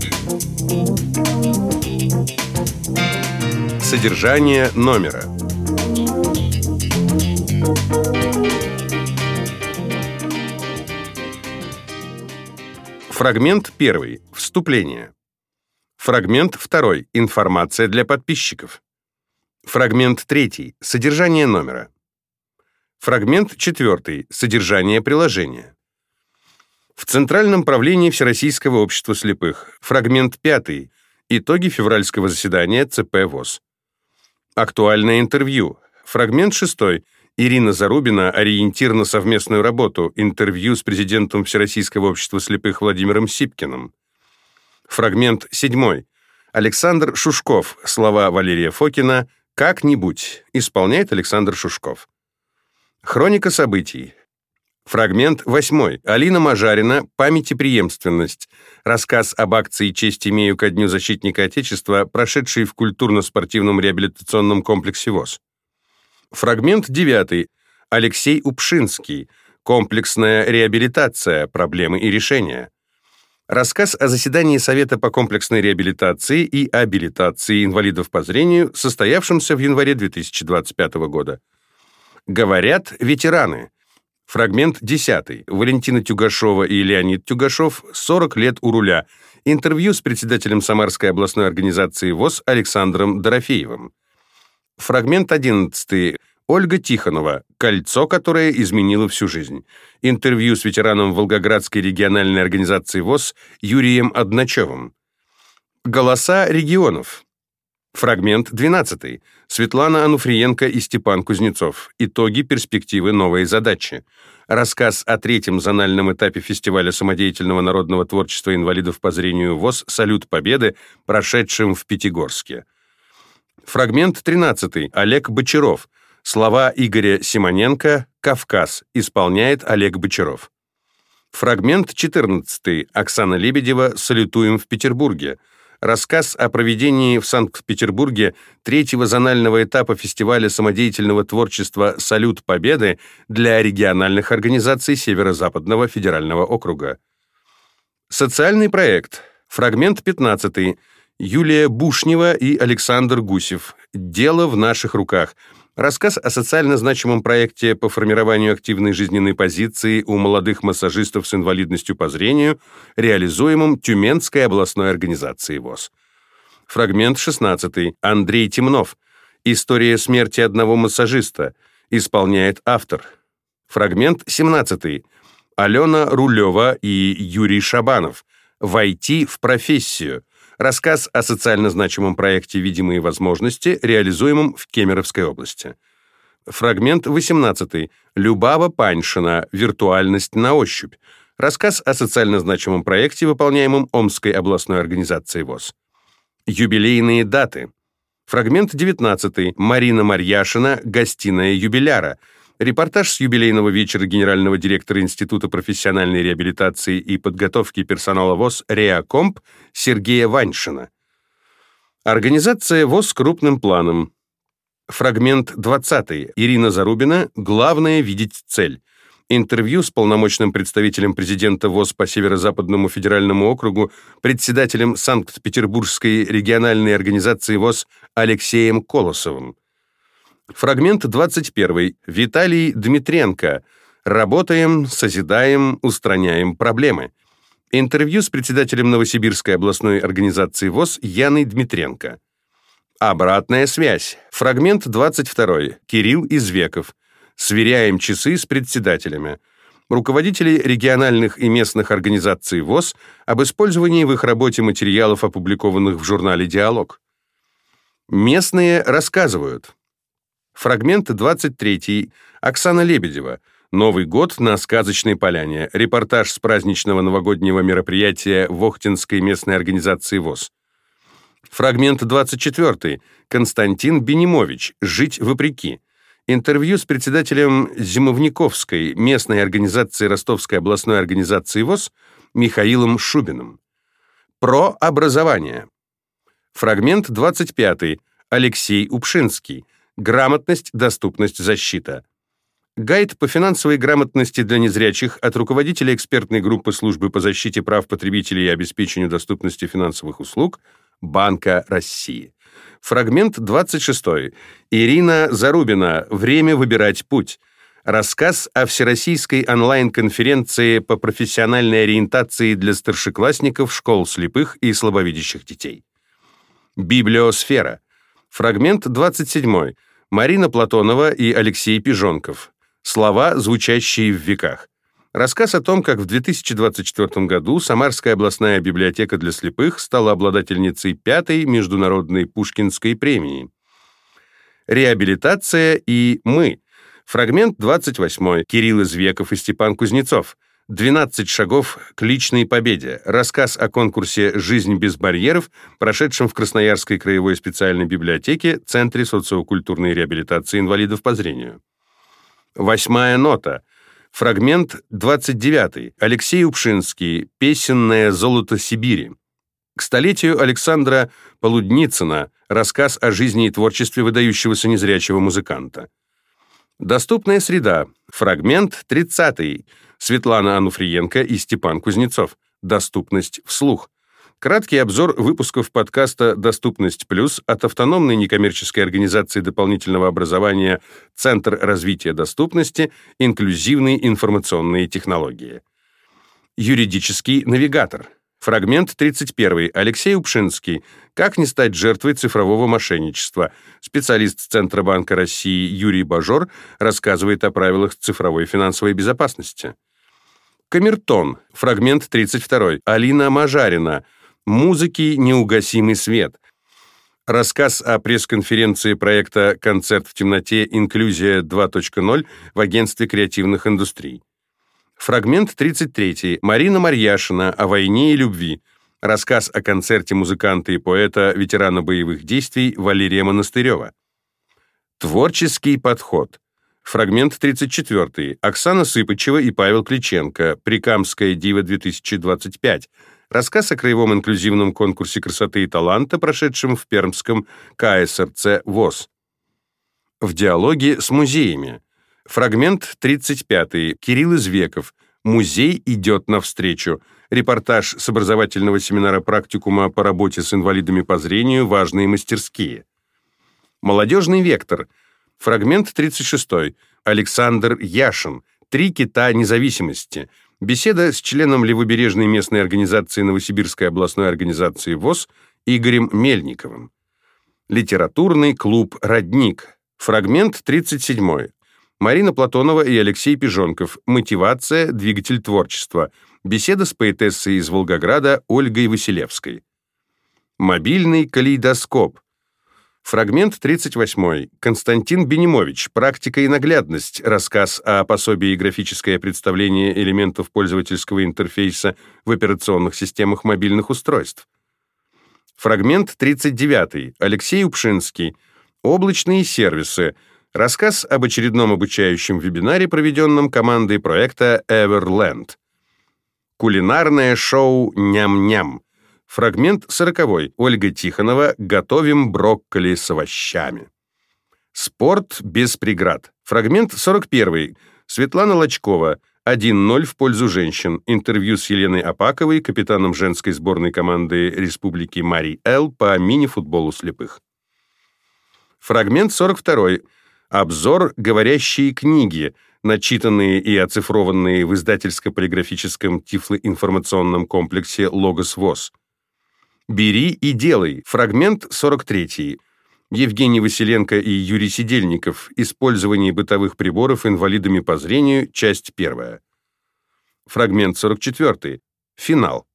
Содержание номера. Фрагмент 1. Вступление. Фрагмент 2. Информация для подписчиков. Фрагмент 3. Содержание номера. Фрагмент 4. Содержание приложения. В Центральном правлении Всероссийского общества слепых. Фрагмент 5. Итоги февральского заседания ЦП ВОС. Актуальное интервью. Фрагмент 6. Ирина Зарубина. Ориентир на совместную работу. Интервью с президентом Всероссийского общества слепых Владимиром Сипкиным. Фрагмент 7. Александр Шушков. Слова Валерия Фокина. «Как-нибудь». Исполняет Александр Шушков. Хроника событий. Фрагмент 8. Алина Мажарина. «Память и преемственность». Рассказ об акции «Честь имею ко Дню защитника Отечества», прошедшей в культурно-спортивном реабилитационном комплексе ВОС. Фрагмент 9. Алексей Упшинский. «Комплексная реабилитация. Проблемы и решения». Рассказ о заседании Совета по комплексной реабилитации и абилитации инвалидов по зрению, состоявшемся в январе 2025 года. Говорят ветераны. Фрагмент 10. Валентина Тюгашова и Леонид Тюгашов. 40 лет у руля. Интервью с председателем Самарской областной организации ВОС Александром Дорофеевым. Фрагмент 11. Ольга Тихонова. «Кольцо, которое изменило всю жизнь». Интервью с ветераном Волгоградской региональной организации ВОС Юрием Одначевым. Голоса регионов. Фрагмент 12. Светлана Ануфриенко и Степан Кузнецов. Итоги, перспективы, новые задачи. Рассказ о третьем зональном этапе фестиваля самодеятельного народного творчества инвалидов по зрению ВОС «Салют Победы», прошедшем в Пятигорске. Фрагмент 13. Олег Бочаров. Слова Игоря Симоненко. «Кавказ». Исполняет Олег Бочаров. Фрагмент 14. Оксана Лебедева. «Салютуем в Петербурге». Рассказ о проведении в Санкт-Петербурге третьего зонального этапа фестиваля самодеятельного творчества «Салют Победы» для региональных организаций Северо-Западного федерального округа. Социальный проект. Фрагмент 15. Юлия Бушнева и Александр Гусев. «Дело в наших руках». Рассказ о социально значимом проекте по формированию активной жизненной позиции у молодых массажистов с инвалидностью по зрению, реализуемом Тюменской областной организацией ВОС. Фрагмент 16. Андрей Темнов. «История смерти одного массажиста». Исполняет автор. Фрагмент 17. Алена Рулева и Юрий Шабанов. «Войти в профессию». Рассказ о социально значимом проекте «Видимые возможности», реализуемом в Кемеровской области. Фрагмент 18. Любава Паньшина. «Виртуальность на ощупь». Рассказ о социально значимом проекте, выполняемом Омской областной организацией ВОС. Юбилейные даты. Фрагмент 19. Марина Марьяшина. «Гостиная юбиляра». Репортаж с юбилейного вечера генерального директора Института профессиональной реабилитации и подготовки персонала ВОС «Реакомп» Сергея Ваньшина. Организация ВОС крупным планом. Фрагмент 20. Ирина Зарубина. «Главное — видеть цель». Интервью с полномочным представителем президента ВОС по Северо-Западному федеральному округу, председателем Санкт-Петербургской региональной организации ВОС Алексеем Колосовым. Фрагмент 21. Виталий Дмитренко. «Работаем, созидаем, устраняем проблемы». Интервью с председателем Новосибирской областной организации ВОС Яной Дмитренко. Обратная связь. Фрагмент 22. Кирилл Извеков. «Сверяем часы с председателями». Руководители региональных и местных организаций ВОС об использовании в их работе материалов, опубликованных в журнале «Диалог». Местные рассказывают. Фрагмент 23. Оксана Лебедева. «Новый год на Сказочной Поляне». Репортаж с праздничного новогоднего мероприятия в Охтинской местной организации ВОС. Фрагмент 24. Константин Бенимович. «Жить вопреки». Интервью с председателем Зимовниковской местной организации Ростовской областной организации ВОС Михаилом Шубиным. Про образование. Фрагмент 25. Алексей Упшинский. «Грамотность, доступность, защита». Гайд по финансовой грамотности для незрячих от руководителя экспертной группы службы по защите прав потребителей и обеспечению доступности финансовых услуг Банка России. Фрагмент 26. Ирина Зарубина. Время выбирать путь. Рассказ о всероссийской онлайн-конференции по профессиональной ориентации для старшеклассников школ слепых и слабовидящих детей. Библиосфера. Фрагмент 27. Марина Платонова и Алексей Пижонков. Слова, звучащие в веках. Рассказ о том, как в 2024 году Самарская областная библиотека для слепых стала обладательницей 5-й международной Пушкинской премии. Реабилитация и мы. Фрагмент 28. Кирилл Извеков и Степан Кузнецов. 12 шагов к личной победе. Рассказ о конкурсе «Жизнь без барьеров», прошедшем в Красноярской краевой специальной библиотеке, Центре социокультурной реабилитации инвалидов по зрению. 8 нота. Фрагмент 29. Алексей Упшинский. «Песенное золото Сибири». К столетию Александра Полудницына. Рассказ о жизни и творчестве выдающегося незрячего музыканта. Доступная среда. Фрагмент 30. Светлана Ануфриенко и Степан Кузнецов. Доступность вслух. Краткий обзор выпусков подкаста «Доступность плюс» от автономной некоммерческой организации дополнительного образования «Центр развития доступности. Инклюзивные информационные технологии». Юридический навигатор. Фрагмент 31. Алексей Упшинский. «Как не стать жертвой цифрового мошенничества». Специалист Центробанка России Юрий Бажор рассказывает о правилах цифровой финансовой безопасности. Камертон. Фрагмент 32. Алина Мажарина. «Музыки неугасимый свет». Рассказ о пресс-конференции проекта «Концерт в темноте. Инклюзия 2.0» в Агентстве креативных индустрий. Фрагмент 33. Марина Марьяшина. О войне и любви. Рассказ о концерте музыканта и поэта, ветерана боевых действий Валерия Монастырева. Творческий подход. Фрагмент 34. Оксана Сыпачева и Павел Кличенко. «Прикамская дива-2025». Рассказ о краевом инклюзивном конкурсе красоты и таланта, прошедшем в Пермском КСРЦ ВОС. В диалоге с музеями. Фрагмент 35. Кирилл Извеков. «Музей идет навстречу». Репортаж с образовательного семинара практикума по работе с инвалидами по зрению «Важные мастерские». Молодежный вектор. Фрагмент 36. Александр Яшин. «Три кита независимости». Беседа с членом левобережной местной организации Новосибирской областной организации ВОС Игорем Мельниковым. Литературный клуб «Родник». Фрагмент 37. Марина Платонова и Алексей Пижонков. «Мотивация. Двигатель творчества». Беседа с поэтессой из Волгограда Ольгой Василевской. Мобильный калейдоскоп. Фрагмент 38. Константин Бенимович. «Практика и наглядность». Рассказ о пособии «Графическое представление элементов пользовательского интерфейса в операционных системах мобильных устройств». Фрагмент 39. Алексей Упшинский. «Облачные сервисы». Рассказ об очередном обучающем вебинаре, проведенном командой проекта Everland. Кулинарное шоу «Ням-ням». Фрагмент 40. Ольга Тихонова. «Готовим брокколи с овощами». Спорт без преград. Фрагмент 41. Светлана Лочкова. 1-0 в пользу женщин. Интервью с Еленой Апаковой, капитаном женской сборной команды Республики Марий-Эл по мини-футболу слепых. Фрагмент 42. Обзор «Говорящие книги», начитанные и оцифрованные в издательско-полиграфическом тифлоинформационном комплексе «Логос ВОС». «Бери и делай». Фрагмент 43. Евгений Василенко и Юрий Сидельников. «Использование бытовых приборов инвалидами по зрению». Часть 1. Фрагмент 44. Финал.